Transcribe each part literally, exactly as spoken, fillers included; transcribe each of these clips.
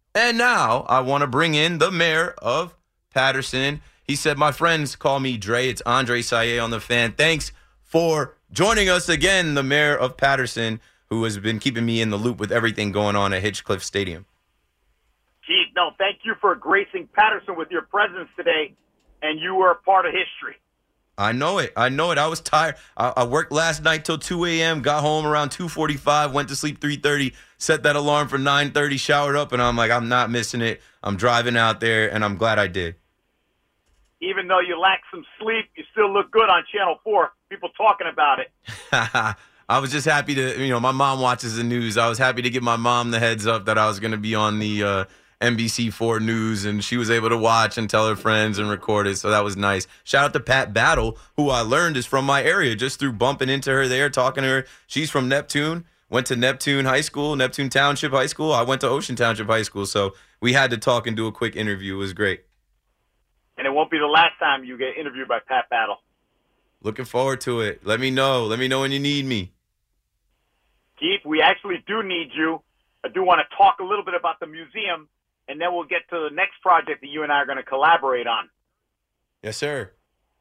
And now I want to bring in the mayor of Paterson. He said, my friends call me Dre. It's Andre Saye on the Fan. Thanks for joining us again, the mayor of Paterson, who has been keeping me in the loop with everything going on at Hitchcliff Stadium. Keith, no, thank you for gracing Paterson with your presence today, and you were a part of history. I know it. I know it. I was tired. I, I worked last night till two a.m., got home around two forty-five, went to sleep three thirty, set that alarm for nine thirty, showered up, and I'm like, I'm not missing it. I'm driving out there, and I'm glad I did. Even though you lack some sleep, you still look good on Channel four. People talking about it. I was just happy to, you know, my mom watches the news. I was happy to give my mom the heads up that I was going to be on the uh, N B C four News, and she was able to watch and tell her friends and record it, so that was nice. Shout out to Pat Battle, who I learned is from my area just through bumping into her there, talking to her. She's from Neptune, went to Neptune High School, Neptune Township High School. I went to Ocean Township High School, so we had to talk and do a quick interview. It was great. And it won't be the last time you get interviewed by Pat Battle. Looking forward to it. Let me know. Let me know when you need me. Keith, we actually do need you. I do want to talk a little bit about the museum, and then we'll get to the next project that you and I are going to collaborate on. Yes, sir.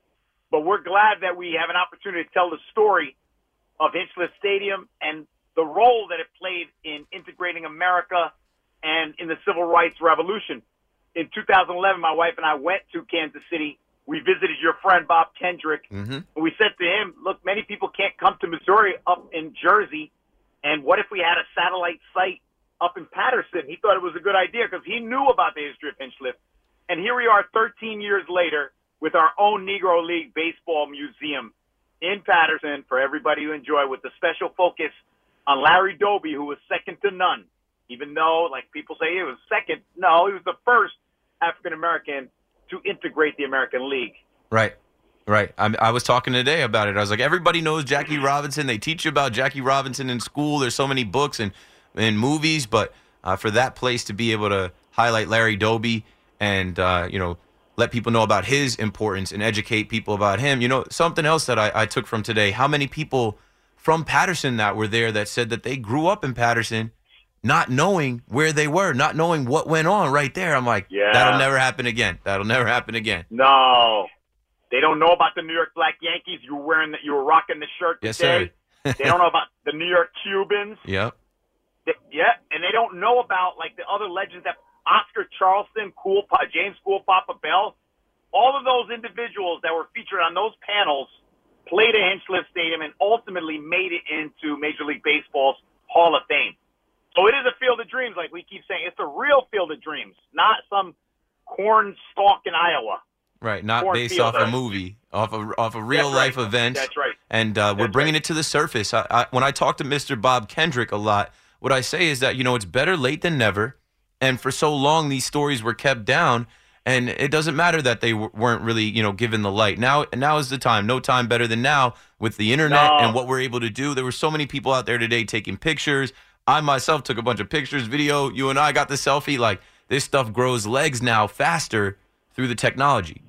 But we're glad that we have an opportunity to tell the story of Hinchliffe Stadium and the role that it played in integrating America and in the Civil Rights Revolution. In two thousand eleven, my wife and I went to Kansas City. We visited your friend, Bob Kendrick. Mm-hmm. And we said to him, look, many people can't come to Missouri up in Jersey. And what if we had a satellite site up in Paterson? He thought it was a good idea because he knew about the history of Hinchliffe. And here we are thirteen years later with our own Negro League Baseball Museum in Paterson for everybody to enjoy, with the special focus on Larry Doby, who was second to none. Even though, like people say, he was second. No, he was the first African-American to integrate the American League. Right. Right. I, I was talking today about it. I was like, everybody knows Jackie Robinson. They teach you about Jackie Robinson in school. There's so many books and, and movies. But uh, for that place to be able to highlight Larry Doby and, uh, you know, let people know about his importance and educate people about him. You know, something else that I, I took from today, how many people from Paterson that were there that said that they grew up in Paterson not knowing where they were, not knowing what went on right there. I'm like, yeah. That'll never happen again. That'll never happen again. No. They don't know about the New York Black Yankees. You were wearing the, you were rocking the shirt Yes, today. sir. They don't know about the New York Cubans. Yep. They, yeah, and they don't know about, like, the other legends that Oscar Charleston, Cool Pa, James Cool Papa Bell, all of those individuals that were featured on those panels played at Hinchliffe Stadium and ultimately made it into Major League Baseball's Hall of Fame. So it is a field of dreams, like we keep saying. It's a real field of dreams, not some corn stalk in Iowa. Right, not Corn based field, off a right? movie, off a off a real That's life right. event. That's right. And uh, we're That's bringing right. it to the surface. I, I, when I talk to Mister Bob Kendrick a lot, what I say is that, you know, it's better late than never. And for so long, these stories were kept down, and it doesn't matter that they w- weren't really, you know, given the light. Now, now is the time. No time better than now with the internet No. and what we're able to do. There were so many people out there today taking pictures. I myself took a bunch of pictures, video. You and I got the selfie. Like, this stuff grows legs now faster through the technology.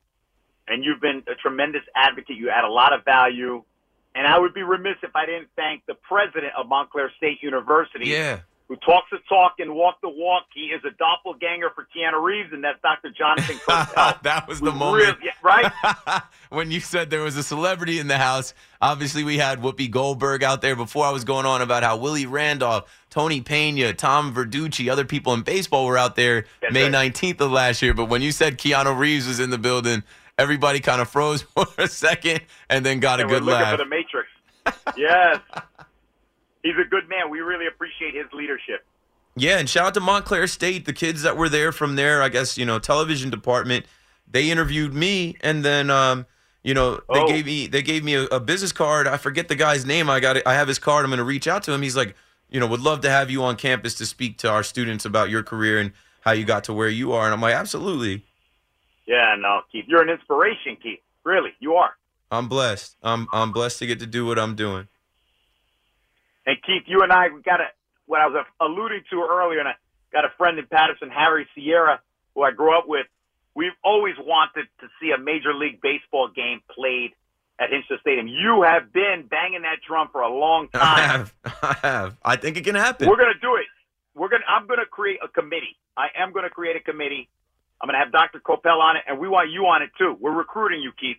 And you've been a tremendous advocate. You add a lot of value. And I would be remiss if I didn't thank the president of Montclair State University, Yeah. who talks the talk and walk the walk. He is a doppelganger for Keanu Reeves, and that's Doctor Jonathan Cosell. That was the Who moment. really- right? When you said there was a celebrity in the house. Obviously, we had Whoopi Goldberg out there before I was going on about how Willie Randolph, Tony Pena, Tom Verducci, other people in baseball were out there That's May right. nineteenth of last year. But when you said Keanu Reeves was in the building, everybody kind of froze for a second and then got And a good we're looking laugh. for the Matrix. Yes. He's a good man. We really appreciate his leadership. Yeah, and shout out to Montclair State, the kids that were there from their, I guess, you know, television department. They interviewed me, and then, um, you know, they Oh. gave me they gave me a, a business card. I forget the guy's name. I got it. I have his card. I'm going to reach out to him. He's like, you know, would love to have you on campus to speak to our students about your career and how you got to where you are. And I'm like, absolutely. Yeah, no, Keith. You're an inspiration, Keith. Really, you are. I'm blessed. I'm I'm blessed to get to do what I'm doing. And Keith, you and I, we got a, what I was alluding to earlier, and I got a friend in Patterson, Harry Sierra, who I grew up with. We've always wanted to see a Major League Baseball game played at Hinchliffe Stadium. You have been banging that drum for a long I time. have. I have. I think it can happen. We're going to do it. we're gonna. I'm gonna create a committee. I am gonna create a committee. I'm gonna have Doctor Coppell on it, and we want you on it too. We're recruiting you, Keith.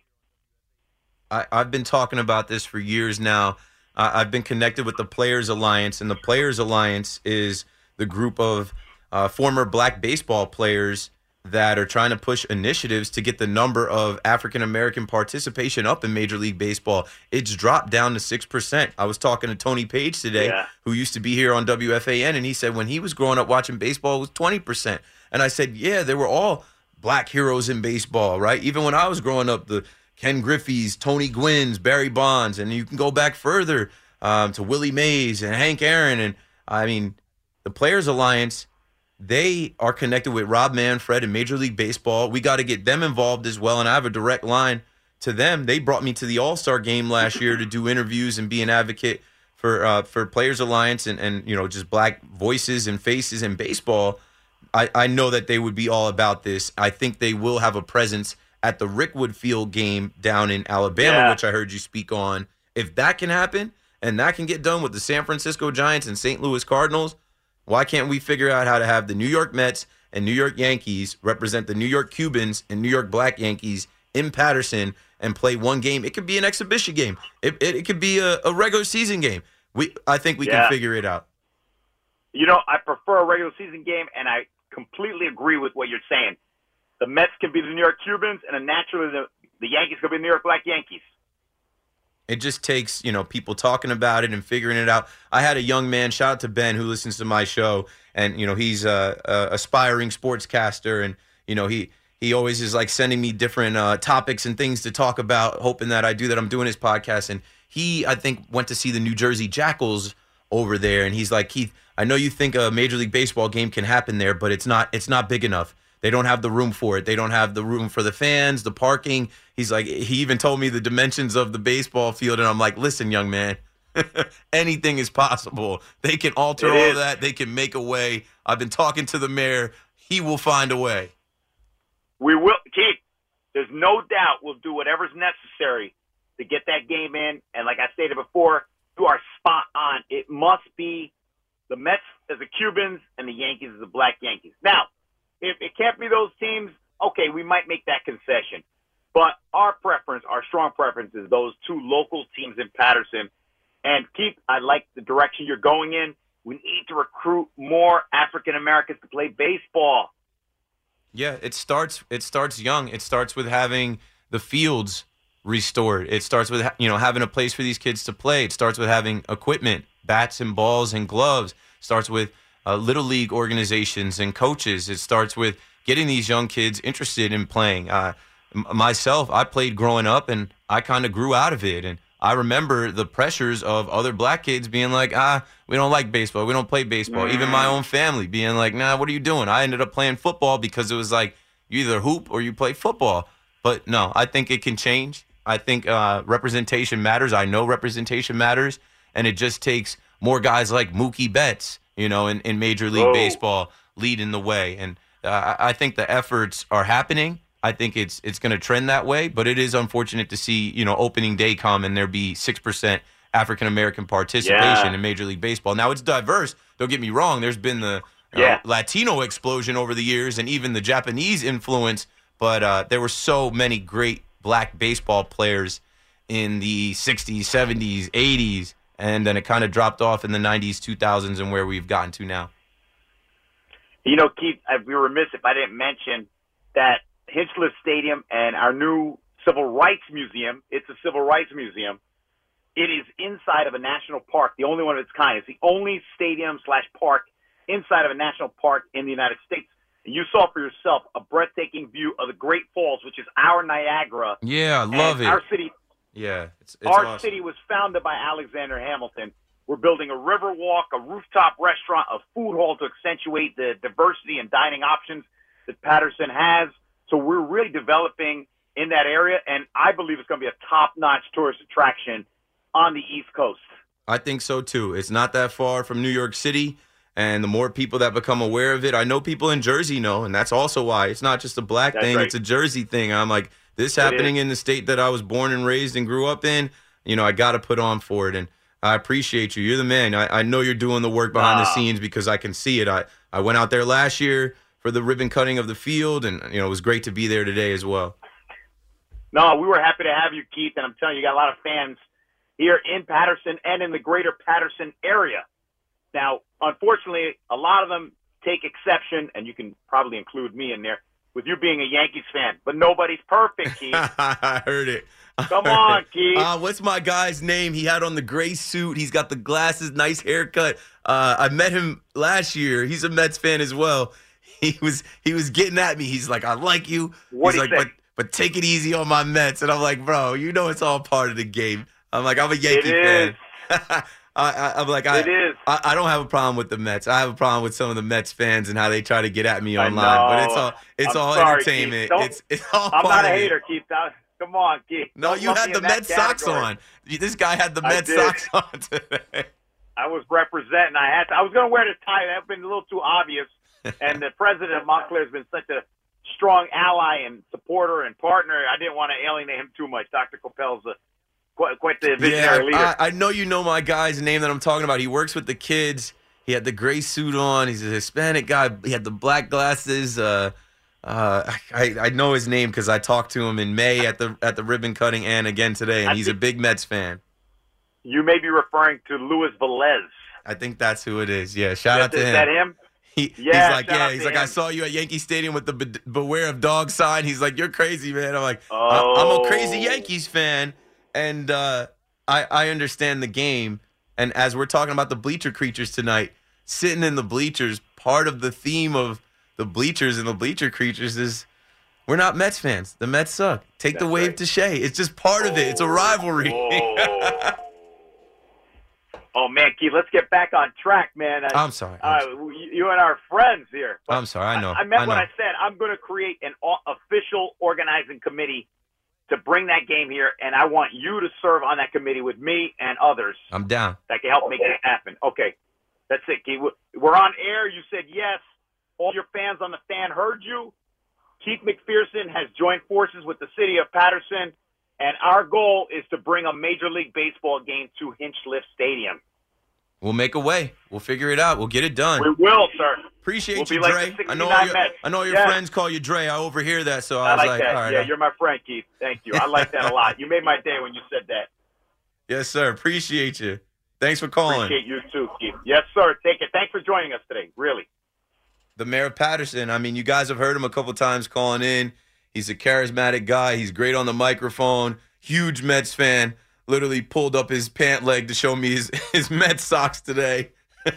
I, I've been talking about this for years now. Uh, I've been connected with the Players Alliance, and the Players Alliance is the group of uh, former black baseball players that are trying to push initiatives to get the number of African-American participation up in Major League Baseball. It's dropped down to six percent. I was talking to Tony Page today, yeah. who used to be here on W F A N, and he said when he was growing up watching baseball, it was twenty percent. And I said, yeah, they were all black heroes in baseball, right? Even when I was growing up, the Ken Griffey's, Tony Gwynn's, Barry Bonds, and you can go back further um, to Willie Mays and Hank Aaron. And, I mean, the Players Alliance, they are connected with Rob Manfred in Major League Baseball. We got to get them involved as well, and I have a direct line to them. They brought me to the All-Star game last year to do interviews and be an advocate for uh, for Players Alliance and, and, you know, just black voices and faces in baseball. I, I know that they would be all about this. I think they will have a presence at the Rickwood Field game down in Alabama, yeah. which I heard you speak on. If that can happen and that can get done with the San Francisco Giants and Saint Louis Cardinals, why can't we figure out how to have the New York Mets and New York Yankees represent the New York Cubans and New York Black Yankees in Patterson and play one game? It could be an exhibition game. It it, it could be a, a regular season game. We I think we yeah. can figure it out. You know, I prefer a regular season game, and I completely agree with what you're saying. The Mets can be the New York Cubans, and then naturally the, the Yankees can be the New York Black Yankees. It just takes, you know, people talking about it and figuring it out. I had a young man, shout out to Ben, who listens to my show, and, you know, he's a, a aspiring sportscaster, and, you know, he he always is, like, sending me different uh, topics and things to talk about, hoping that I do that. I'm doing his podcast, and he, I think, went to see the New Jersey Jackals over there, and he's like, Keith, I know you think a Major League Baseball game can happen there, but it's not it's not big enough. They don't have the room for it. They don't have the room for the fans, the parking. He's like, he even told me the dimensions of the baseball field, and I'm like, listen, young man, anything is possible. They can alter It all is. that. They can make a way. I've been talking to the mayor. He will find a way. We will, Keith, there's no doubt we'll do whatever's necessary to get that game in. And like I stated before, you are spot on. It must be the Mets as the Cubans and the Yankees as the Black Yankees. Now, if it can't be those teams, okay, we might make that concession. But our preference, our strong preference is those two local teams in Patterson. And Keith, I like the direction you're going in. We need to recruit more African Americans to play baseball. Yeah, it starts it starts young. It starts with having the fields restored. It starts with, you know, having a place for these kids to play. It starts with having equipment, bats and balls and gloves. It starts with uh, little league organizations and coaches. It starts with getting these young kids interested in playing. Uh, m- myself, I played growing up, and I kind of grew out of it. And I remember the pressures of other black kids being like, ah, we don't like baseball. We don't play baseball. Mm. Even my own family being like, nah, what are you doing? I ended up playing football because it was like you either hoop or you play football. But no, I think it can change. I think uh, representation matters. I know representation matters. And it just takes more guys like Mookie Betts, you know, in, in Major League Whoa. Baseball leading the way. And uh, I think the efforts are happening. I think it's it's going to trend that way, but it is unfortunate to see, you know, opening day come and there be six percent African-American participation yeah. in Major League Baseball. Now, it's diverse. Don't get me wrong. There's been the uh, yeah. Latino explosion over the years and even the Japanese influence, but uh, there were so many great black baseball players in the sixties, seventies, eighties, and then it kind of dropped off in the nineties, two thousands, and where we've gotten to now. You know, Keith, I'd be remiss if I didn't mention that Hinchliffe Stadium and our new Civil Rights Museum, it's a Civil Rights Museum. It is inside of a national park, the only one of its kind. It's the only stadium slash park inside of a national park in the United States. And you saw for yourself a breathtaking view of the Great Falls, which is our Niagara. Yeah, I love and it. Our city, yeah, it's, it's our awesome. city was founded by Alexander Hamilton. We're building a river walk, a rooftop restaurant, a food hall to accentuate the diversity and dining options that Patterson has. So we're really developing in that area, and I believe it's going to be a top-notch tourist attraction on the East Coast. I think so, too. It's not that far from New York City, and the more people that become aware of it, I know people in Jersey know, and that's also why. It's not just a black That's thing, right. It's a Jersey thing. I'm like, this happening in the state that I was born and raised and grew up in, you know, I got to put on for it. And I appreciate you. You're the man. I, I know you're doing the work behind the Ah. scenes because I can see it. I, I went out there last year for the ribbon cutting of the field, and you know it was great to be there today as well. No, we were happy to have you, Keith, and I'm telling you, you got a lot of fans here in Patterson and in the greater Patterson area. Now, unfortunately, a lot of them take exception, and you can probably include me in there, with you being a Yankees fan. But nobody's perfect, Keith. I heard it. I Come heard on, it. Keith. Uh, what's my guy's name? He had on the gray suit. He's got the glasses, nice haircut. Uh, I met him last year. He's a Mets fan as well. He was he was getting at me. He's like, I like you. What'd He's he like, say? but but take it easy on my Mets. And I'm like, bro, you know it's all part of the game. I'm like, I'm a Yankee It fan. I, I, I'm like, I, It is. I I don't have a problem with the Mets. I have a problem with some of the Mets fans and how they try to get at me I online. But it's know. all it's I'm all sorry, entertainment. Keith. Don't- It's it's all I'm part not a of it. hater, Keith. Now, come on, Keith. No, Don't you lump had me the in that Mets socks category. on. This guy had the I Mets did. socks on today. I was representing. I had to, I was going to wear the tie. That would have been a little too obvious. And the president of Montclair has been such a strong ally and supporter and partner. I didn't want to alienate him too much. Doctor Coppell's a, quite, quite the visionary leader. I, I know you know my guy's name that I'm talking about. He works with the kids. He had the gray suit on. He's a Hispanic guy. He had the black glasses. Uh, uh, I, I know his name because I talked to him in May at the at the ribbon cutting and again today, and I he's a think- big Mets fan. You may be referring to Luis Velez. I think that's who it is. Yeah, shout out to Is him. that him? He, Yeah, he's like, shout yeah, out he's to like, I him. saw you at Yankee Stadium with the be- beware of dog sign. He's like, you're crazy, man. I'm like, Oh. I- I'm a crazy Yankees fan, and uh, I I understand the game. And as we're talking about the bleacher creatures tonight, sitting in the bleachers, part of the theme of the bleachers and the bleacher creatures is we're not Mets fans. The Mets suck. Take the That's wave right. to Shea. It's just part of it. It's a rivalry. Oh. Oh, man, Keith, let's get back on track, man. I, I'm sorry. I'm uh, sorry. you and our friends here. But I'm sorry. I know. I, I meant I know. what I said. I'm going to create an o- official organizing committee to bring that game here, and I want you to serve on that committee with me and others I'm down. that can help make it happen. Okay, that's it, Keith. We're on air. You said yes. All your fans on the fan heard you. Keith McPherson has joined forces with the city of Patterson, and our goal is to bring a Major League Baseball game to Hinchliffe Stadium. We'll make a way. We'll figure it out. We'll get it done. We will, sir. Appreciate We'll you, be like Dre. the I know all sixty-nine your, Mets. I know your Yeah. friends call you Dre. I overhear that, so I, I was like like, that. all right. yeah, uh, you're my friend, Keith. Thank you. I like that a lot. You made my day when you said that. yes, sir. Appreciate you. Thanks for calling. Appreciate you too, Keith. Yes, sir. Take it. Thanks for joining us today. Really. The mayor of Patterson. I mean, you guys have heard him a couple times calling in. He's a charismatic guy. He's great on the microphone. Huge Mets fan. Literally pulled up his pant leg to show me his, his Mets socks today.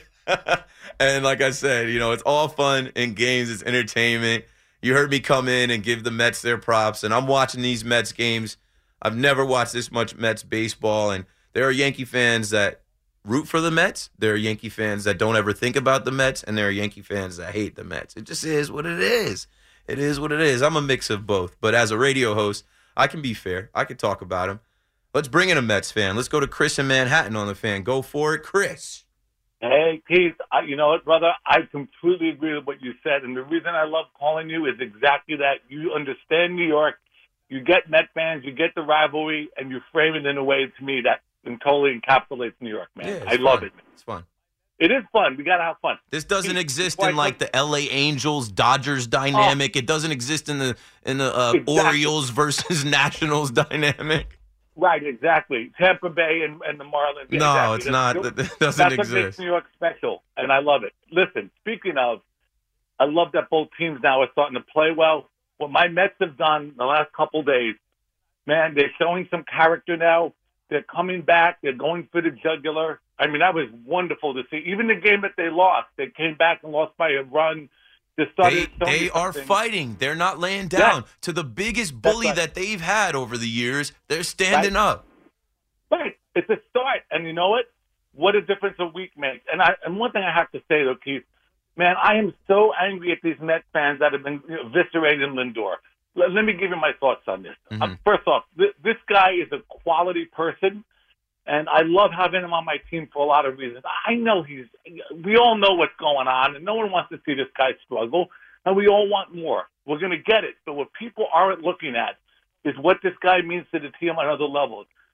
And like I said, you know, it's all fun and games. It's entertainment. You heard me come in and give the Mets their props. And I'm watching these Mets games. I've never watched this much Mets baseball. And there are Yankee fans that root for the Mets. There are Yankee fans that don't ever think about the Mets. And there are Yankee fans that hate the Mets. It just is what it is. It is what it is. I'm a mix of both. But as a radio host, I can be fair. I can talk about him. Let's bring in a Mets fan. Let's go to Chris in Manhattan on the fan. Go for it, Chris. Hey, Keith, I, you know what, brother? I completely agree with what you said. And the reason I love calling you is exactly that. You understand New York. You get Met fans. You get the rivalry. And you frame it in a way, to me, that totally encapsulates New York, man. Yeah, it's I love fun. it. It's fun. It is fun. We got to have fun. This doesn't Keith, exist before I in like come- the L A Angels Dodgers dynamic. It doesn't exist in the in the uh, Exactly. Orioles versus Nationals dynamic. Right, exactly. Tampa Bay and, and the Marlins. Yeah, No, exactly. it's That's- not. you know, That doesn't That's what makes exist. New York special, and I love it. Listen, speaking of, I love that both teams now are starting to play well. What my Mets have done the last couple days, man, they're showing some character now. They're coming back. They're going for the jugular. I mean, that was wonderful to see. Even the game that they lost, they came back and lost by a run. They, They, started showing they are something. fighting. They're not laying down. Yeah. To the biggest bully right. that they've had over the years, they're standing up. Right. It's a start. And you know what? What a difference a week makes. And I and one thing I have to say, though, Keith, man, I am so angry at these Mets fans that have been eviscerating Lindor. Let, let me give you my thoughts on this. Mhm. Um, first off, th- this guy is a quality person, and I love having him on my team for a lot of reasons. I know he's – we all know what's going on, and no one wants to see this guy struggle, and we all want more. We're going to get it. But what people aren't looking at is what this guy means to the team on other levels.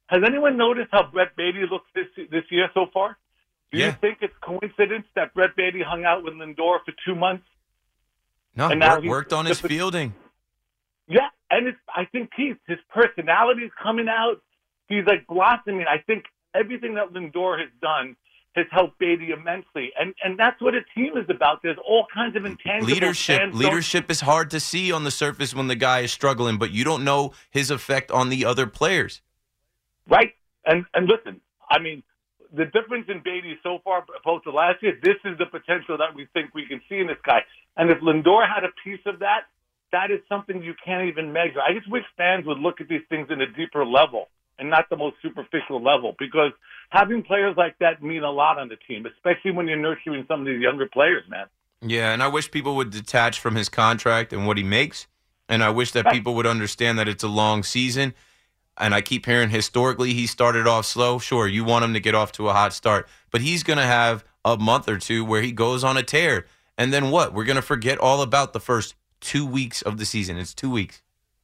Has anyone noticed how Brett Beatty looks this this year so far? Do Yeah. you think it's coincidence that Brett Beatty hung out with Lindor for two months? No, And now work, he's- worked on his fielding. Yeah, and it's, I think Keith, his personality is coming out. He's like blossoming. I think everything that Lindor has done has helped Beatty immensely, and and that's what a team is about. There's all kinds of intangibles. Leadership fans don't- leadership is hard to see on the surface when the guy is struggling, but you don't know his effect on the other players. Right. And and listen, I mean, the difference in Beatty so far opposed to last year, this is the potential that we think we can see in this guy. And if Lindor had a piece of that, that is something you can't even measure. I just wish fans would look at these things in a deeper level and not the most superficial level, because having players like that mean a lot on the team, especially when you're nurturing some of these younger players, man. Yeah, and I wish people would detach from his contract and what he makes, and I wish that people would understand that it's a long season. And I keep hearing historically he started off slow. Sure, you want him to get off to a hot start, but he's going to have a month or two where he goes on a tear. And then what? We're going to forget all about the first two weeks of the season. It's two weeks.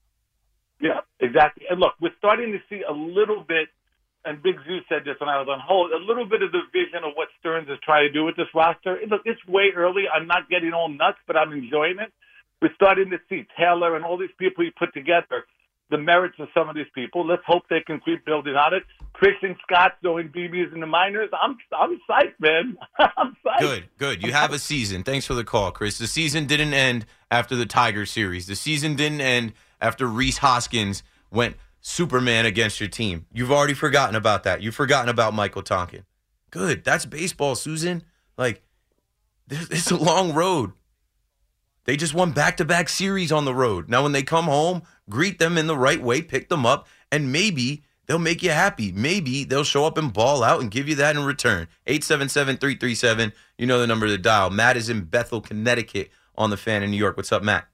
Yeah, exactly. And look, we're starting to see a little bit, and Big Zoo said this when I was on hold, a little bit of the vision of what Stearns is trying to do with this roster. Look, it's way early. I'm not getting all nuts, but I'm enjoying it. We're starting to see Taylor and all these people he put together, the merits of some of these people. Let's hope they can keep building on it. Christian Scott throwing B Bs in the minors. I'm I'm psyched, man. I'm psyched. Good, good. You have a season. Thanks for the call, Chris. The season didn't end after the Tiger series. The season didn't end after Reese Hoskins went Superman against your team. You've already forgotten about that. You've forgotten about Michael Tonkin. Good. That's baseball, Susan. Like, it's a long road. They just won back-to-back series on the road. Now, when they come home, greet them in the right way, pick them up, and maybe they'll make you happy. Maybe they'll show up and ball out and give you that in return. eight seven seven, three three seven, you know the number to dial. Matt is in Bethel, Connecticut on the Fan in New York. What's up, Matt?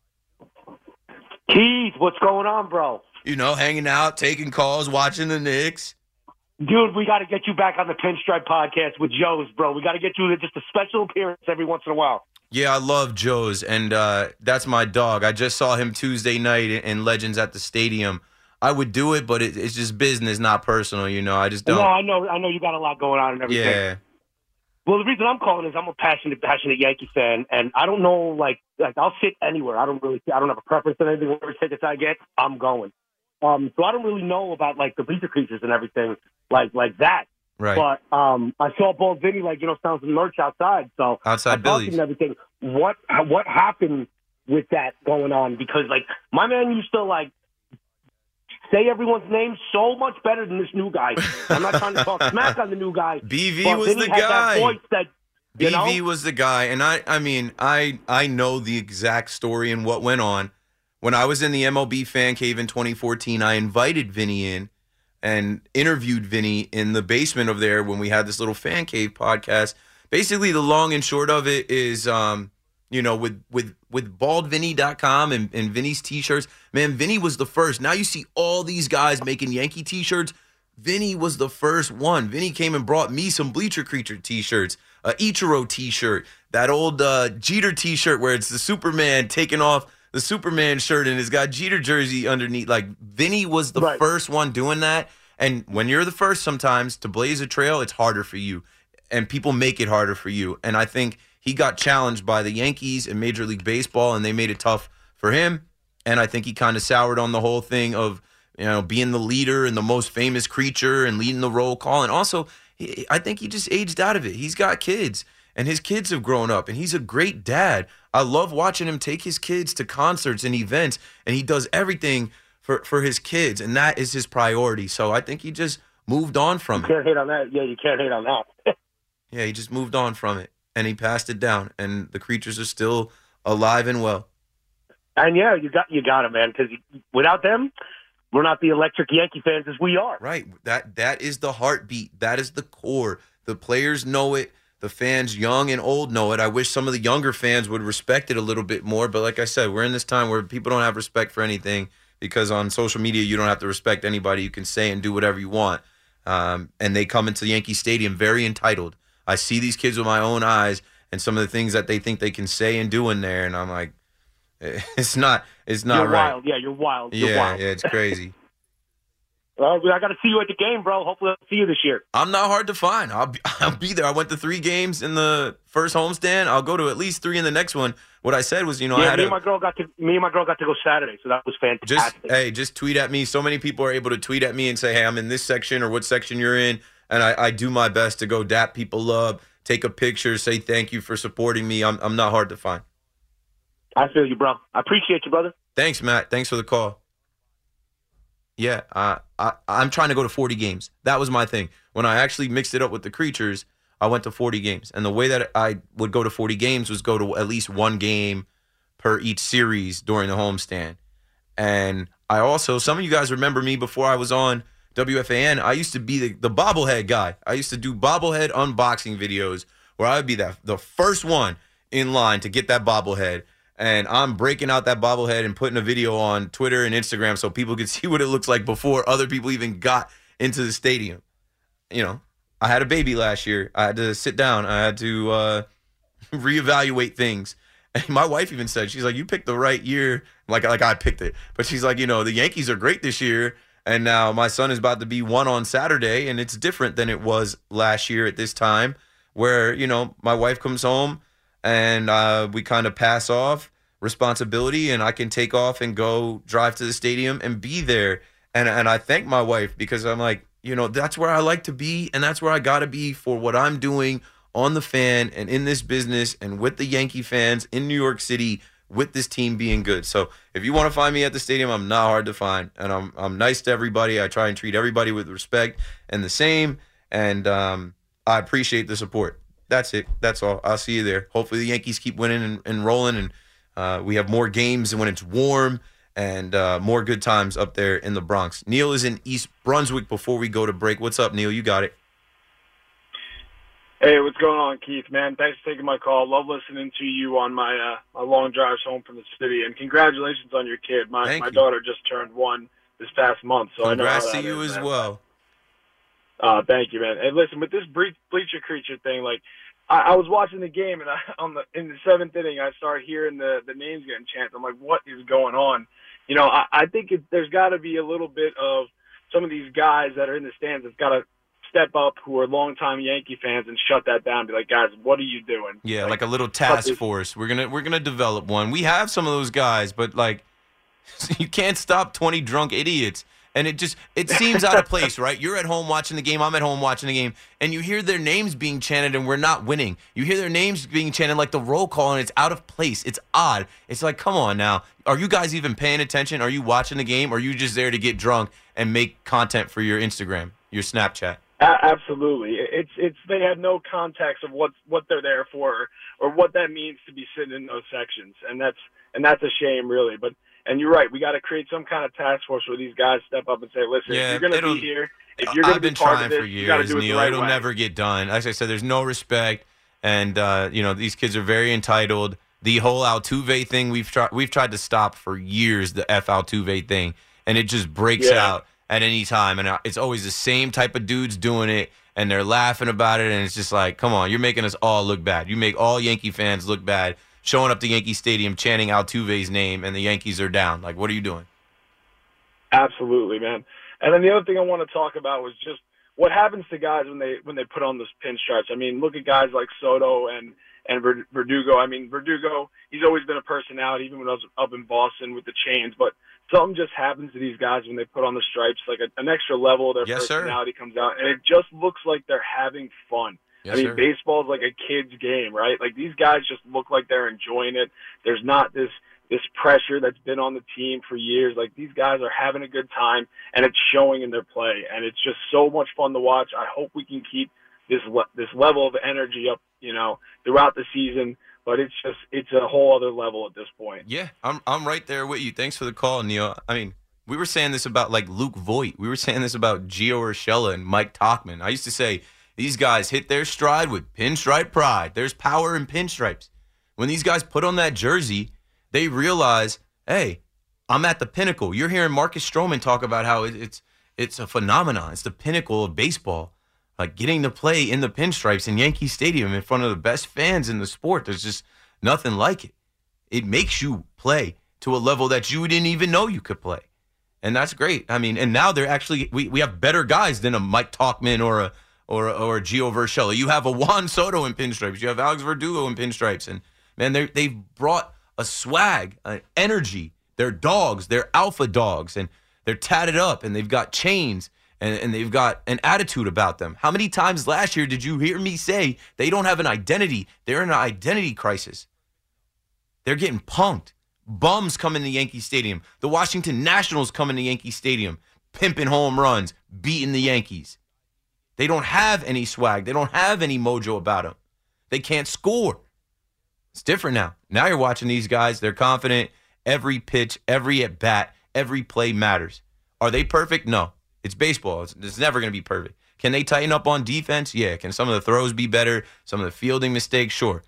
Keith, what's going on, bro? You know, hanging out, taking calls, watching the Knicks. Dude, we got to get you back on the Pinstripe podcast with Joe's, bro. We got to get you to just a special appearance every once in a while. Yeah, I love Joe's, and uh, that's my dog. I just saw him Tuesday night in Legends at the Stadium. I would do it, but it, it's just business, not personal, you know. I just don't. No, I know, I know you got a lot going on and everything. Yeah. Well, the reason I'm calling is I'm a passionate, passionate Yankee fan, and I don't know, like, like I'll sit anywhere. I don't really, I don't have a preference on anything. Whatever tickets I get, I'm going. Um, so I don't really know about like the bleacher creatures and everything like like that. Right. But um, I saw Bald Vinny like you know selling some merch outside. So Outside I talked to Billy's. him and everything. What what happened with that going on? Because like my man used to like say everyone's name so much better than this new guy. I'm not trying to talk smack on the new guy. B V but was Vinny the had guy. That voice that, you B V know? was the guy, and I, I mean, I, I know the exact story and what went on. When I was in the M L B fan cave in twenty fourteen, I invited Vinny in and interviewed Vinny in the basement of there when we had this little fan cave podcast. Basically, the long and short of it is, um, you know, with with with bald vinny dot com and, and Vinny's T-shirts, man, Vinny was the first. Now you see all these guys making Yankee T-shirts. Vinny was the first one. Vinny came and brought me some Bleacher Creature T-shirts, a Ichiro T-shirt, that old uh, Jeter T-shirt where it's the Superman taking off the Superman shirt and it's got Jeter jersey underneath. Like, Vinny was the Right. first one doing that. And when you're the first sometimes to blaze a trail, it's harder for you. And people make it harder for you. And I think he got challenged by the Yankees and Major League Baseball, and they made it tough for him. And I think he kind of soured on the whole thing of, you know, being the leader and the most famous creature and leading the roll call. And also, he, I think he just aged out of it. He's got kids, and his kids have grown up, and he's a great dad. I love watching him take his kids to concerts and events, and he does everything for, for his kids, and that is his priority. So I think he just moved on from You it. can't hate on that. Yeah, you can't hate on that. Yeah, he just moved on from it, and he passed it down, and the creatures are still alive and well. And yeah, you got you got it, man. Because without them, we're not the electric Yankee fans as we are. Right. That that is the heartbeat. That is the core. The players know it. The fans, young and old, know it. I wish some of the younger fans would respect it a little bit more. But like I said, we're in this time where people don't have respect for anything because on social media, you don't have to respect anybody. You can say and do whatever you want. Um, and they come into Yankee Stadium very entitled. I see these kids with my own eyes and some of the things that they think they can say and do in there. And I'm like, it's not, it's not You're right. wild. Yeah, you're wild. You're Yeah, wild. yeah, it's crazy. Well, I got to see you at the game, bro. Hopefully I'll see you this year. I'm not hard to find. I'll be, I'll be there. I went to three games in the first homestand. I'll go to at least three in the next one. What I said was, you know, yeah, I had me a, and my girl got to me and my girl got to go Saturday, so that was fantastic. just hey, just tweet at me. So many people are able to tweet at me and say, hey, I'm in this section or what section you're in, and I, I do my best to go dap people up, take a picture, say thank you for supporting me. I'm I'm not hard to find. I feel you, bro. I appreciate you, brother. Thanks, Matt. Thanks for the call. Yeah, uh, I, I'm trying to go to forty games. That was my thing. When I actually mixed it up with the Creatures, I went to forty games. And the way that I would go to forty games was go to at least one game per each series during the homestand. And I also, some of you guys remember me before I was on W F A N, I used to be the, the bobblehead guy. I used to do bobblehead unboxing videos where I would be the, the first one in line to get that bobblehead. And I'm breaking out that bobblehead and putting a video on Twitter and Instagram so people could see what it looks like before other people even got into the stadium. You know, I had a baby last year. I had to sit down. I had to uh, reevaluate things. And my wife even said, she's like, you picked the right year. Like, like I picked it. But she's like, you know, the Yankees are great this year. And now my son is about to be one on Saturday. And it's different than it was last year at this time where, you know, my wife comes home and uh, we kind of pass off responsibility and I can take off and go drive to the stadium and be there. And and I thank my wife because I'm like, you know, that's where I like to be and that's where I got to be for what I'm doing on the fan and in this business and with the Yankee fans in New York City with this team being good. So if you want to find me at the stadium, I'm not hard to find. And I'm I'm nice to everybody. I try and treat everybody with respect and the same. And um, I appreciate the support. That's it. That's all. I'll see you there. Hopefully the Yankees keep winning and, and rolling and Uh, we have more games when it's warm and uh, more good times up there in the Bronx. Neil is in East Brunswick before we go to break. What's up, Neil? You got it. Hey, what's going on, Keith, man? Thanks for taking my call. Love listening to you on my uh, my long drives home from the city. And congratulations on your kid. My Thank my you. daughter just turned one this past month. So Congrats I know how to that you is, as man. well. Uh, thank you, man. And listen, with this ble- bleacher creature thing, like, I, I was watching the game, and I, on the in the seventh inning, I started hearing the, the names getting chanted. I'm like, what is going on? You know, I, I think it, there's got to be a little bit of some of these guys that are in the stands that's got to step up who are longtime Yankee fans and shut that down. Be like, guys, what are you doing? Yeah, like, like a little task force. We're gonna we're gonna develop one. We have some of those guys, but like, you can't stop twenty drunk idiots. And it just, it seems out of place, right? You're at home watching the game, I'm at home watching the game, and you hear their names being chanted and we're not winning. You hear their names being chanted like the roll call and it's out of place. It's odd. It's like, come on now. Are you guys even paying attention? Are you watching the game? Or are you just there to get drunk and make content for your Instagram, your Snapchat? A- absolutely. It's, it's, they have no context of what, what they're there for or what that means to be sitting in those sections. And that's, and that's a shame, really. But, And you're right. We got to create some kind of task force where these guys step up and say, "Listen, Yeah, if you're going to it'll- be here, if you're going to I've be been part trying of this, for you got to years, do it Neil. the right It'll way." never get done. As I said, there's no respect, and uh, you know these kids are very entitled. The whole Altuve thing we've tried we've tried to stop for years. The F Altuve thing, and it just breaks Yeah. out at any time, and it's always the same type of dudes doing it, and they're laughing about it, and it's just like, come on, you're making us all look bad. You make all Yankee fans look bad, showing up to Yankee Stadium chanting Altuve's name, and the Yankees are down. Like, what are you doing? Absolutely, man. And then the other thing I want to talk about was just what happens to guys when they when they put on those pinstripes. I mean, look at guys like Soto and and Ver- Verdugo. I mean, Verdugo, he's always been a personality, even when I was up in Boston with the chains. But something just happens to these guys when they put on the stripes, like a, an extra level of their Yes, sir. personality comes out, and it just looks like they're having fun. Yes, I mean, sir. baseball's like a kid's game, right? Like, these guys just look like they're enjoying it. There's not this this pressure that's been on the team for years. Like, these guys are having a good time, and it's showing in their play. And it's just so much fun to watch. I hope we can keep this le- this level of energy up, you know, throughout the season. But it's just it's a whole other level at this point. Yeah, I'm I'm right there with you. Thanks for the call, Neil. I mean, we were saying this about like Luke Voigt. We were saying this about Gio Urshela and Mike Tauchman. I used to say these guys hit their stride with pinstripe pride. There's power in pinstripes. When these guys put on that jersey, they realize, hey, I'm at the pinnacle. You're hearing Marcus Stroman talk about how it, it's it's a phenomenon. It's the pinnacle of baseball. Like getting to play in the pinstripes in Yankee Stadium in front of the best fans in the sport. There's just nothing like it. It makes you play to a level that you didn't even know you could play. And that's great. I mean, and now they're actually we, we have better guys than a Mike Talkman or a or a, or a Gio Urshela. You have a Juan Soto in pinstripes. You have Alex Verdugo in pinstripes. And man, they they've brought a swag, an energy. They're dogs. They're alpha dogs, and they're tatted up, and they've got chains, and, and they've got an attitude about them. How many times last year did you hear me say they don't have an identity? They're in an identity crisis. They're getting punked. Bums come into Yankee Stadium. The Washington Nationals come into Yankee Stadium, pimping home runs, beating the Yankees. They don't have any swag. They don't have any mojo about them. They can't score. It's different now. Now you're watching these guys. They're confident. Every pitch, every at-bat, every play matters. Are they perfect? No. It's baseball. It's, it's never going to be perfect. Can they tighten up on defense? Yeah. Can some of the throws be better? Some of the fielding mistakes? Sure.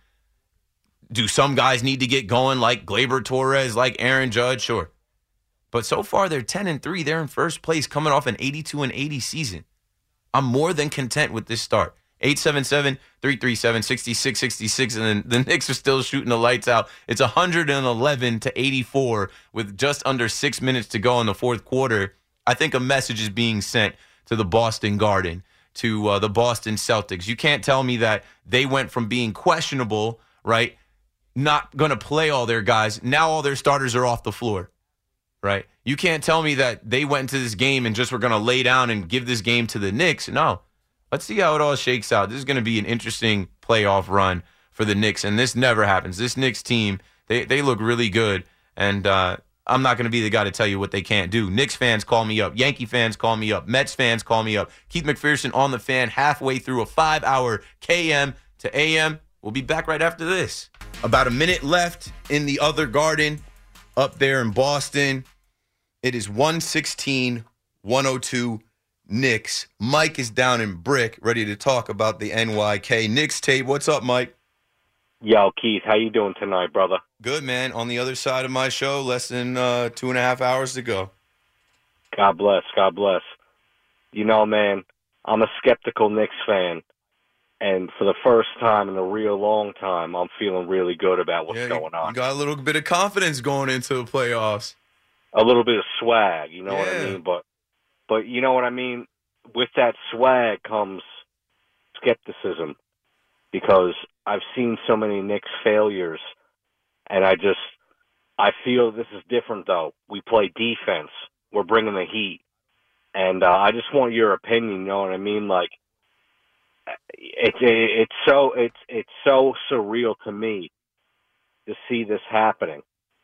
Do some guys need to get going like Gleyber Torres, like Aaron Judge? Sure. But so far, they're ten and three. They're in first place coming off an eighty-two and eighty season. I'm more than content with this start. eight seven seven, three three seven, six six six six, and then the Knicks are still shooting the lights out. It's one eleven to eighty-four with just under six minutes to go in the fourth quarter. I think a message is being sent to the Boston Garden, to uh, the Boston Celtics. You can't tell me that they went from being questionable, right, not going to play all their guys. Now all their starters are off the floor, right? You can't tell me that they went into this game and just were going to lay down and give this game to the Knicks. No. Let's see how it all shakes out. This is going to be an interesting playoff run for the Knicks, and this never happens. This Knicks team, they, they look really good, and uh, I'm not going to be the guy to tell you what they can't do. Knicks fans call me up. Yankee fans call me up. Mets fans call me up. Keith McPherson on the Fan halfway through a five-hour K M to A M. We'll be back right after this. About a minute left in the other garden up there in Boston. It is one sixteen, one oh two Knicks. Mike is down in Brick, ready to talk about the N Y K Knicks tape. What's up, Mike? Yo, Keith, how you doing tonight, brother? Good, man. On the other side of my show, less than uh, two and a half hours to go. God bless, God bless. You know, man, I'm a skeptical Knicks fan. And for the first time in a real long time, I'm feeling really good about what's yeah, going on. You got a little bit of confidence going into the playoffs. A little bit of swag, you know yeah. what I mean? But, but you know what I mean? With that swag comes skepticism, because I've seen so many Knicks failures, and I just, I feel this is different, though. We play defense. We're bringing the heat. And uh, I just want your opinion, you know what I mean? Like, It's it's so it's it's so surreal to me to see this happening.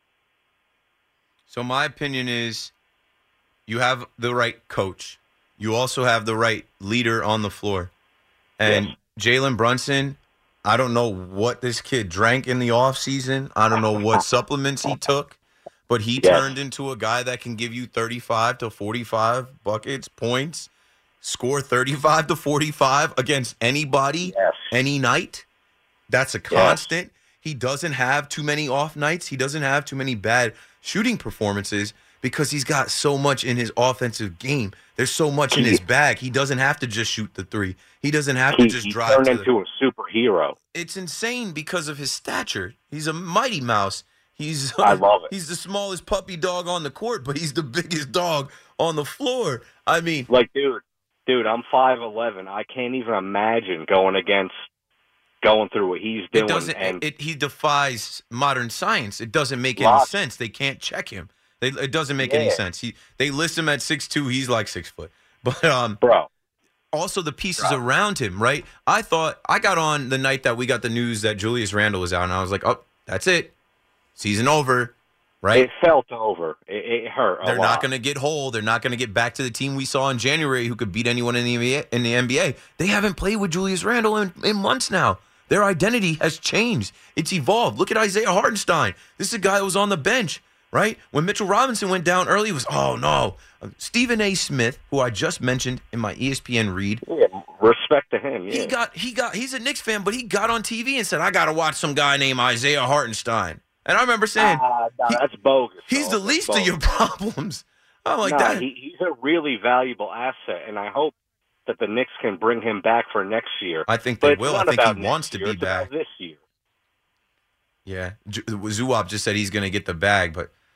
So my opinion is, you have the right coach. You also have the right leader on the floor. And yes. Jalen Brunson, I don't know what this kid drank in the offseason. I don't know what supplements he took, but he yes. turned into a guy that can give you thirty-five to forty-five buckets, points. Score thirty-five to forty-five against anybody, yes. any night. That's a constant. Yes. He doesn't have too many off nights. He doesn't have too many bad shooting performances because he's got so much in his offensive game. There's so much in his bag. He doesn't have to just shoot the three. He doesn't have he, to just he drive turned to into the... a superhero. It's insane because of his stature. He's a mighty mouse. He's I love it. He's the smallest puppy dog on the court, but he's the biggest dog on the floor. I mean, like, dude. Dude, I'm five eleven. I can't even imagine going against, going through what he's doing. It doesn't, and it, he defies modern science. It doesn't make lots. any sense. They can't check him. They, it doesn't make yeah. any sense. He, they list him at six two. He's like six foot. But um, bro, also the pieces bro. around him, right? I thought, I got on the night that we got the news that Julius Randle was out, and I was like, oh, that's it. Season over. Right? It felt over. It, it hurt a They're lot. not going to get whole. They're not going to get back to the team we saw in January who could beat anyone in the N B A. In the N B A. They haven't played with Julius Randle in, in months now. Their identity has changed. It's evolved. Look at Isaiah Hartenstein. This is a guy who was on the bench, right? When Mitchell Robinson went down early, it was, oh, no. Stephen A. Smith, who I just mentioned in my E S P N read. Yeah, respect to him, yeah. He got, he got, he's a Knicks fan, but he got on T V and said, I got to watch some guy named Isaiah Hartenstein. And I remember saying, uh, no, he, that's bogus. He's bro. the least that's of your problems. I'm like no, that. He, he's a really valuable asset, and I hope that the Knicks can bring him back for next year. I think but they it's will. I not think about he wants to year, be it's back. about this year. Yeah. Zuwap just said he's going to get the bag, but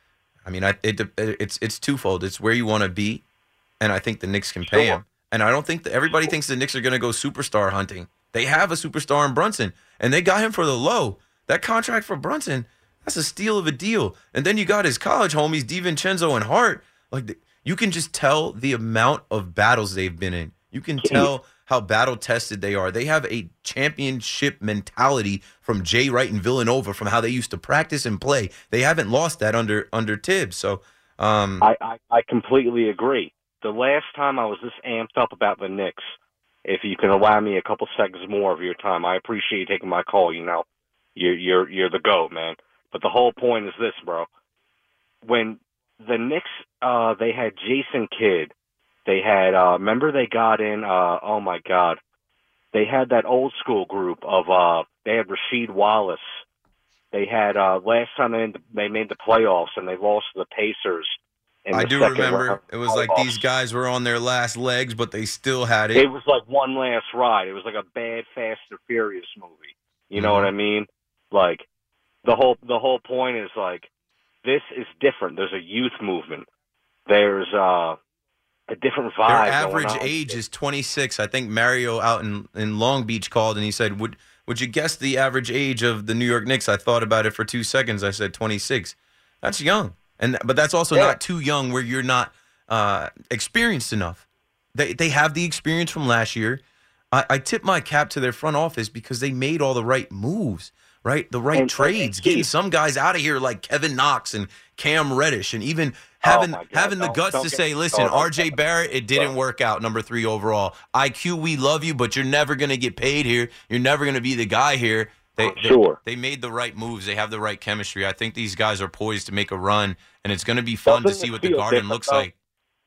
I mean, I, it, it's it's twofold. It's where you want to be, and I think the Knicks can pay Sure. him. And I don't think that everybody thinks the Knicks are going to go superstar hunting. They have a superstar in Brunson, and they got him for the low. That contract for Brunson, that's a steal of a deal. And then you got his college homies, DiVincenzo and Hart. Like the, you can just tell the amount of battles they've been in. You can tell how battle tested they are. They have a championship mentality from Jay Wright and Villanova, from how they used to practice and play. They haven't lost that under under Tibbs. So um, I, I, I completely agree. The last time I was this amped up about the Knicks, if you can allow me a couple seconds more of your time, I appreciate you taking my call. You know, you're you're you're the GOAT, man. But the whole point is this, bro. When the Knicks, uh, they had Jason Kidd. They had, uh, remember they got in, uh, oh my God, they had that old school group of, uh, they had Rasheed Wallace. They had, uh, last time they, they made the playoffs and they lost to the Pacers. In I the do second remember round it was like playoffs. these guys were on their last legs, but they still had it. It was like one last ride. It was like a bad Fast and Furious movie. You know Mhm. what I mean? Like, the whole, the whole point is like, this is different. There's a youth movement. There's, uh, a different Their vibe. average going on. age is twenty-six. I think Mario out in, in Long Beach called and he said, would would you guess the average age of the New York Knicks? I thought about it for two seconds. I said twenty-six. That's young. and But that's also Yeah. not too young where you're not uh, experienced enough. They, they have the experience from last year. I, I tip my cap to their front office because they made all the right moves, right? The right And- trades, and getting Keith- some guys out of here like Kevin Knox and Cam Reddish, and even having my God, having the don't- guts don't to get say, me listen, started on R J Kevin Barrett, it didn't Bro. work out, number three overall. I Q, we love you, but you're never going to get paid here. You're never going to be the guy here. They, they, Sure. they made the right moves. They have the right chemistry. I think these guys are poised to make a run, and it's going to be fun Doesn't to see it what the feel Garden different, looks though? like.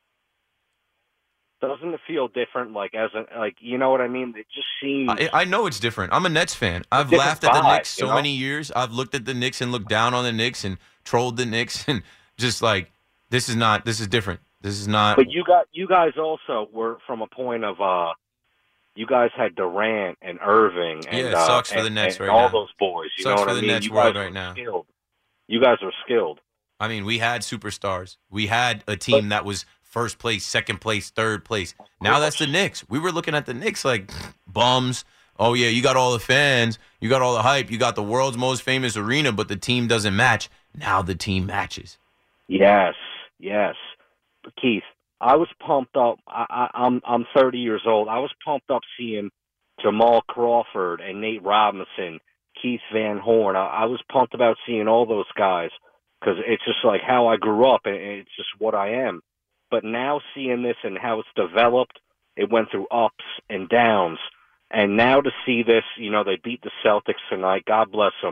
Doesn't it feel different? Like as a, like you know what I mean? It just seems. I, I know it's different. I'm a Nets fan. I've different laughed at the vibe, Knicks so you know? many years. I've looked at the Knicks and looked down on the Knicks and trolled the Knicks and just like, this is not, this is different. This is not. But you got you guys also were from a point of uh, you guys had Durant and Irving and Yeah, it uh, sucks for and, the Nets and right all now. those boys. You Sucks know for what I the mean? Nets you world guys right were now. Skilled. You guys are skilled. I mean, we had superstars. We had a team that was first place, second place, third place. Now that's the Knicks. We were looking at the Knicks like bums. Oh, yeah, you got all the fans. You got all the hype. You got the world's most famous arena, but the team doesn't match. Now the team matches. Yes, yes. But Keith, I was pumped up. I, I, I'm I'm thirty years old. I was pumped up seeing Jamal Crawford and Nate Robinson, Keith Van Horn. I, I was pumped about seeing all those guys because it's just like how I grew up, and it's just what I am. But now seeing this and how it's developed, it went through ups and downs. And now to see this, you know, they beat the Celtics tonight. God bless them.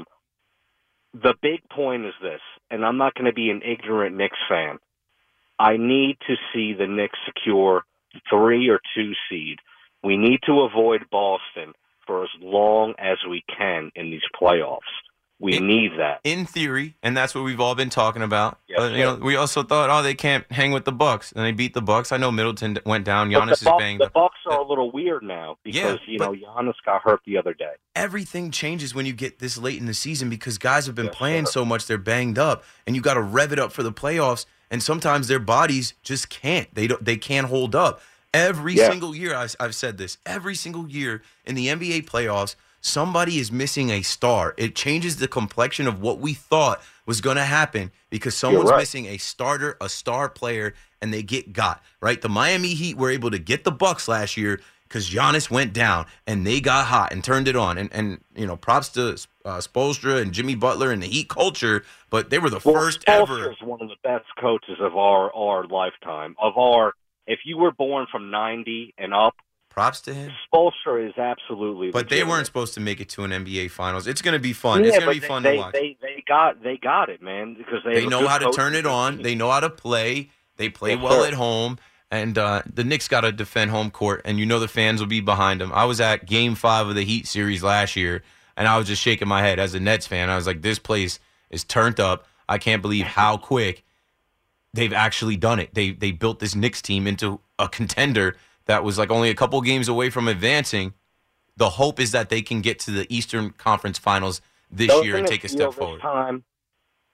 The big point is this, and I'm not going to be an ignorant Knicks fan. I need to see the Knicks secure three or two seed. We need to avoid Boston for as long as we can in these playoffs. We It- need that. In theory, and that's what we've all been talking about. Yes, Uh, you know, sir. we also thought, oh, they can't hang with the Bucks, and they beat the Bucks. I know Middleton went down. But Giannis the, is Bucks, banged the up. Bucks are a little weird now because, Yeah, you but- know, Giannis got hurt the other day. Everything changes when you get this late in the season because guys have been Yes, playing sir. so much they're banged up, and you got to rev it up for the playoffs. And sometimes their bodies just can't. They don't. They can't hold up. Every Yeah. single year, I've, I've said this. Every single year in the N B A playoffs, somebody is missing a star. It changes the complexion of what we thought was going to happen because someone's right. missing a starter, a star player, and they get got. Right? The Miami Heat were able to get the Bucks last year because Giannis went down and they got hot and turned it on. And, and you know, props to uh, Spoelstra and Jimmy Butler and the Heat culture, but they were the Well, first ever. Spoelstra's one of the best coaches of our, our lifetime. Of our, if you were born from ninety and up, Props to him. Spoelstra is absolutely. But they legitimate. weren't supposed to make it to an N B A Finals. It's going to be fun. Yeah, it's going but to be they, fun they, to watch. They, they got they got it, man, because they, They have a know good how to coach turn and it good on. team. They know how to play. They play Yes, well sir. at home. And uh, the Knicks got to defend home court, and you know the fans will be behind them. I was at Game Five of the Heat series last year, and I was just shaking my head as a Nets fan. I was like, "This place is turned up. I can't believe how quick they've actually done it. They they built this Knicks team into a contender that was like only a couple games away from advancing. The hope is that they can get to the Eastern Conference Finals this Doesn't year and it take a feel step forward." This time,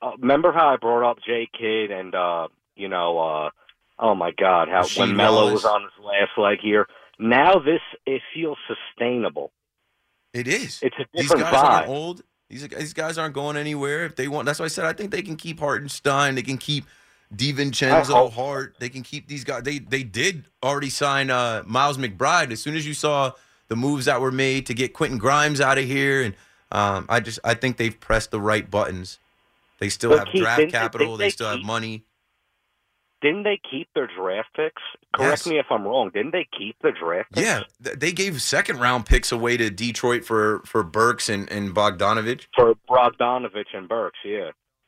uh, remember how I brought up J Kidd and uh, you know, uh, oh my God, how Rasheed when Melo Wallace. was on his last leg here. Now this it feels sustainable. It is. It's a These different guys vibe. aren't old. These these guys aren't going anywhere. If they want, that's why I said I think they can keep Hartenstein. They can keep I DiVincenzo, hope- Hart. They can keep these guys. They they did already sign uh, Miles McBride. As soon as you saw the moves that were made to get Quentin Grimes out of here, and um, I just I think they've pressed the right buttons. They still But have Keith, draft didn't they- capital. didn't They they still have keep- money. Didn't they keep their draft picks? Correct Yes. me if I'm wrong. Didn't they keep the draft picks? Yeah, th- they gave second round picks away to Detroit for for Burks and, and Bogdanovich. For Bogdanovich and Burks, yeah.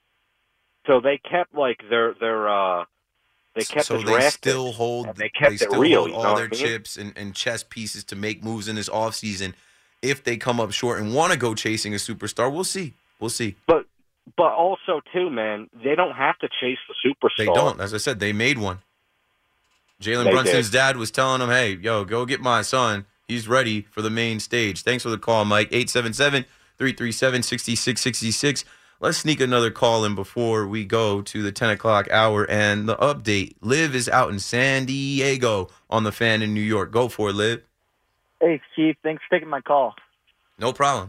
So they kept like their their uh they kept so the they draft still picks, hold and they kept it still real, hold you all know their what I mean? chips and, and chess pieces to make moves in this offseason. If they come up short and want to go chasing a superstar, we'll see. We'll see. But but also too, man, they don't have to chase the superstar. They don't. As I said, they made one. Jalen They Brunson's did. dad was telling him, hey, yo, go get my son. He's ready for the main stage. Thanks for the call, Mike. eight seven seven, three three seven, six six six six. Let's sneak another call in before we go to the ten o'clock hour. And the update, Liv is out in San Diego on the Fan in New York. Go for it, Liv. Hey, Chief. Thanks for taking my call. No problem.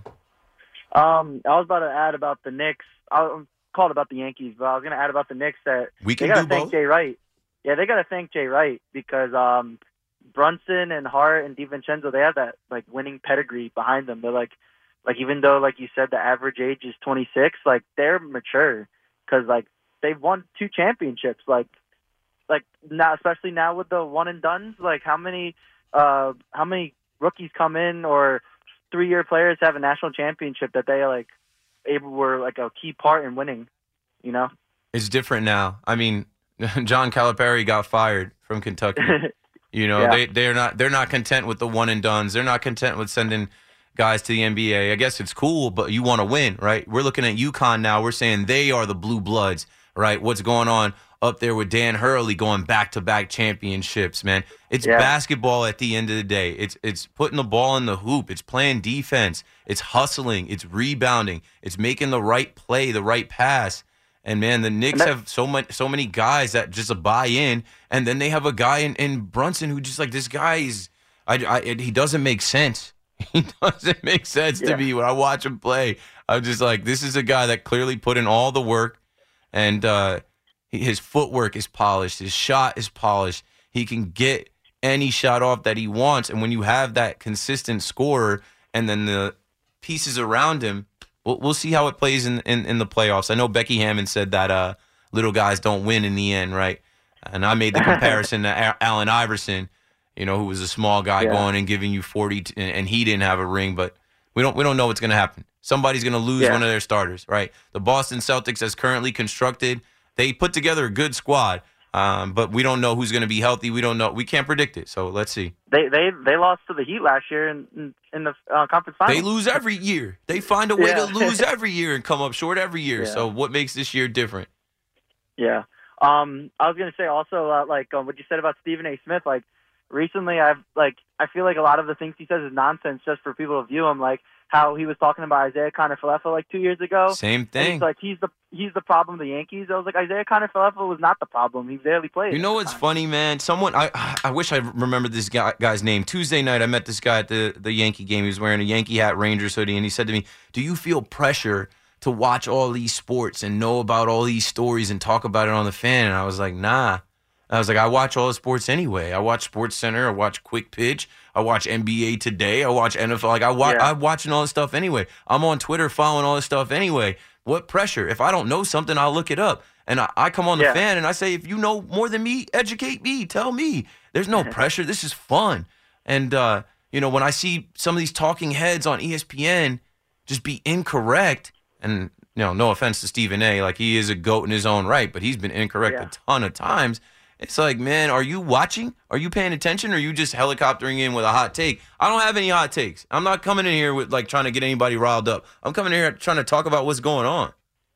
Um, I was about to add about the Knicks. I was called about the Yankees, but I was going to add about the Knicks that We they can got to do thank both. Jay Wright. Yeah, they got to thank Jay Wright because um, Brunson and Hart and DiVincenzo, they have that like winning pedigree behind them. They're like, like even though like you said the average age is twenty-six, like they're mature because like they've won two championships. Like, like now, especially now with the one and dones. Like how many, uh, how many rookies come in or three-year players have a national championship that they like able were like a key part in winning, you know? It's different now. I mean, John Calipari got fired from Kentucky. You know, Yeah. they they're not they're not content with the one and dones. They're not content with sending guys to the N B A. I guess it's cool, but you want to win, right? We're looking at UConn now. We're saying they are the blue bloods, right? What's going on up there with Dan Hurley going back to back championships, man? It's Yeah. basketball at the end of the day. It's it's putting the ball in the hoop. It's playing defense. It's hustling. It's rebounding. It's making the right play, the right pass. And man, the Knicks that- have so much, so many guys that just buy in, and then they have a guy in, in Brunson who just like this guy is, I, I, he doesn't make sense. He doesn't make sense to Yeah. me when I watch him play. I'm just like, this is a guy that clearly put in all the work, and uh, he, his footwork is polished, his shot is polished. He can get any shot off that he wants, and when you have that consistent scorer, and then the pieces around him. We'll, we'll see how it plays in, in, in the playoffs. I know Becky Hammond said that uh, little guys don't win in the end, right? And I made the comparison to A- Allen Iverson, you know, who was a small guy Yeah. going and giving you forty, t- and, and he didn't have a ring. But we don't we don't know what's going to happen. Somebody's going to lose Yeah. one of their starters, right? The Boston Celtics, as currently constructed, they put together a good squad, um, but we don't know who's going to be healthy. We don't know. We can't predict it. So let's see. They they they lost to the Heat last year in in, in the uh, conference finals. They lose every year. They find a way Yeah. to lose every year and come up short every year. Yeah. So what makes this year different? Yeah. Um, I was gonna say also uh, like um, what you said about Stephen A. Smith. Like recently, I've like I feel like a lot of the things he says is nonsense just for people to view him. Like how he was talking about Isaiah Connor-Falefa like two years ago. Same And thing. he's like he's the he's the problem of the Yankees. I was like Isaiah Connor-Falefa was not the problem. He barely played. You know what's funny, man? Someone I I wish I remembered this guy, guy's name. Tuesday night, I met this guy at the the Yankee game. He was wearing a Yankee hat, Rangers hoodie, and he said to me, "Do you feel pressure to watch all these sports and know about all these stories and talk about it on the Fan?" And I was like, "Nah." I was like, I watch all the sports anyway. I watch Sports Center. I watch Quick Pitch. I watch N B A Today. I watch N F L. Like I watch, Yeah. I'm watching all this stuff anyway. I'm on Twitter following all this stuff anyway. What pressure? If I don't know something, I'll look it up. And I, I come on the Yeah. Fan and I say, if you know more than me, educate me. Tell me. There's no pressure. This is fun. And uh, you know, when I see some of these talking heads on E S P N just be incorrect, and you know, no offense to Stephen A, like he is a goat in his own right, but he's been incorrect Yeah. a ton of times. It's like, man, are you watching? Are you paying attention? Or are you just helicoptering in with a hot take? I don't have any hot takes. I'm not coming in here with like trying to get anybody riled up. I'm coming in here trying to talk about what's going on.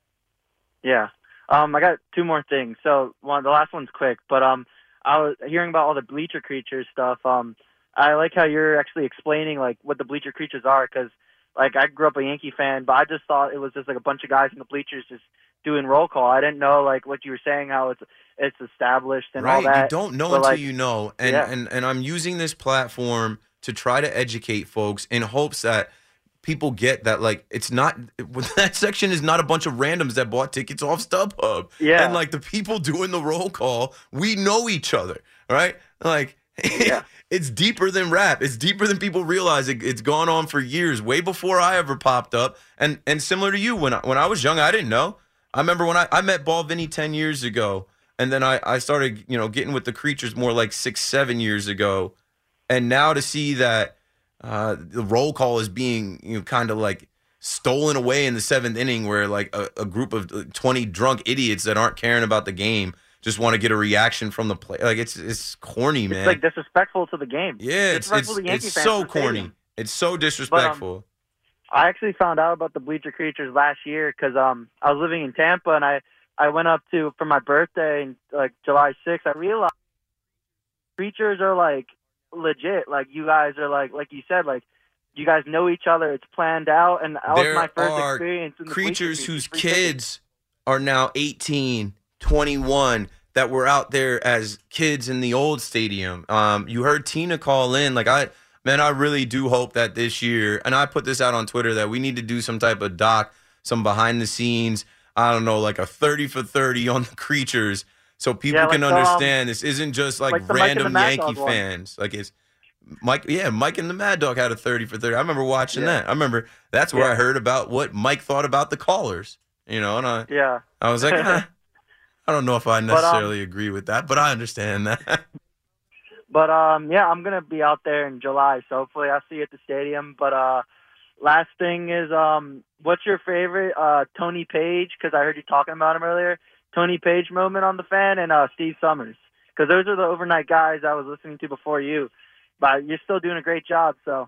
Yeah. Um, I got two more things. So one, the last one's quick, but um, I was hearing about all the bleacher creatures stuff. Um, I like how you're actually explaining like what the bleacher creatures are, because like I grew up a Yankee fan, but I just thought it was just like a bunch of guys in the bleachers just doing roll call. I didn't know like what you were saying, how it's it's established and right. all that. You don't know but, until like, you know. And, yeah. and and I'm using this platform to try to educate folks in hopes that people get that, like, it's not that section is not a bunch of randoms that bought tickets off StubHub. Yeah. And like the people doing the roll call, we know each other, right? Like, Yeah. it's deeper than rap. It's deeper than people realize. It, it's gone on for years, way before I ever popped up. And and similar to you, when I, when I was young, I didn't know. I remember when I, I met Ball Vinny ten years ago, and then I, I started, you know, getting with the Creatures more like six, seven years ago. And now to see that uh, the roll call is being, you know, kind of like stolen away in the seventh inning, where like a, a group of twenty drunk idiots that aren't caring about the game just want to get a reaction from the play. Like, it's it's corny, man. It's like disrespectful to the game. Yeah, it's it's, Disrespectful to Yankee it's fans so in the stadium. corny. It's so disrespectful. But, um, I actually found out about the Bleacher Creatures last year because um, I was living in Tampa, and I, I went up to, for my birthday, in, like, July sixth, I realized Creatures are, like, legit. Like, you guys are, like, like you said, like, you guys know each other. It's planned out, and that There was my first are experience in the creatures Bleacher whose Creatures. Free kids are now eighteen, twenty-one, that were out there as kids in the old stadium. Um, you heard Tina call in. Like, I, man, I really do hope that this year, and I put this out on Twitter, that we need to do some type of doc, some behind the scenes, I don't know, like a thirty for thirty on the Creatures, so people Yeah, like can the, um, understand this isn't just like, like the Mike and the random Mad Yankee Dog one. fans. Like, it's Mike, yeah, Mike and the Mad Dog had a thirty for thirty. I remember watching Yeah. that. I remember that's where Yeah. I heard about what Mike thought about the callers, you know, and I, Yeah. I was like, eh, I don't know if I But, um, necessarily agree with that, but I understand that. But um, yeah, I'm gonna be out there in July, so hopefully I'll see you at the stadium. But uh, last thing is, um, what's your favorite uh Tony Page? Because I heard you talking about him earlier. Tony Page moment on the Fan, and uh, Steve Summers, because those are the overnight guys I was listening to before you. But you're still doing a great job, so.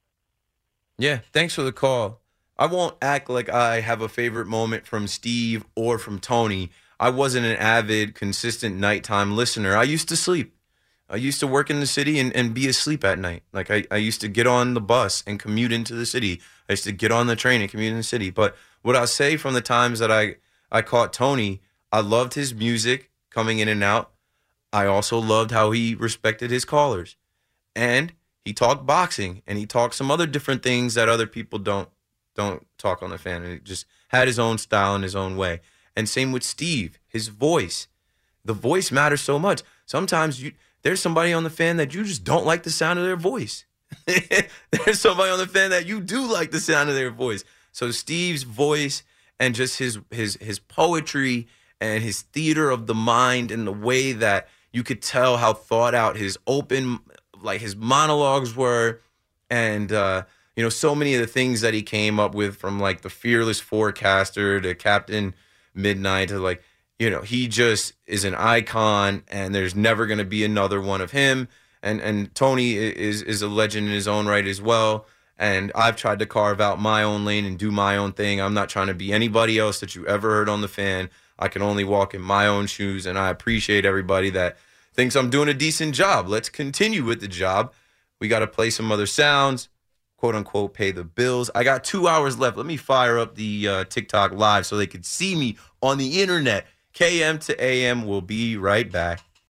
Yeah, thanks for the call. I won't act like I have a favorite moment from Steve or from Tony. I wasn't an avid, consistent nighttime listener. I used to sleep. I used to work in the city and, and be asleep at night. Like, I, I used to get on the bus and commute into the city. I used to get on the train and commute in the city. But what I'll say from the times that I, I caught Tony, I loved his music coming in and out. I also loved how he respected his callers. And he talked boxing, and he talked some other different things that other people don't don't talk on the Fan. And he just had his own style and his own way. And same with Steve, his voice. The voice matters so much. Sometimes you there's somebody on the Fan that you just don't like the sound of their voice. There's somebody on the Fan that you do like the sound of their voice. So Steve's voice and just his his his poetry and his theater of the mind, and the way that you could tell how thought out his open, like his monologues were, and uh, you know, so many of the things that he came up with, from like the Fearless Forecaster to Captain Midnight to, like, you know, he just is an icon, and there's never going to be another one of him. And and Tony is is a legend in his own right as well. And I've tried to carve out my own lane and do my own thing. I'm not trying to be anybody else that you ever heard on the Fan. I can only walk in my own shoes, and I appreciate everybody that thinks I'm doing a decent job. Let's continue with the job. We got to play some other sounds, quote unquote, pay the bills. I got two hours left. Let me fire up the uh, TikTok live so they could see me on the internet. K M to A M. We'll be right back.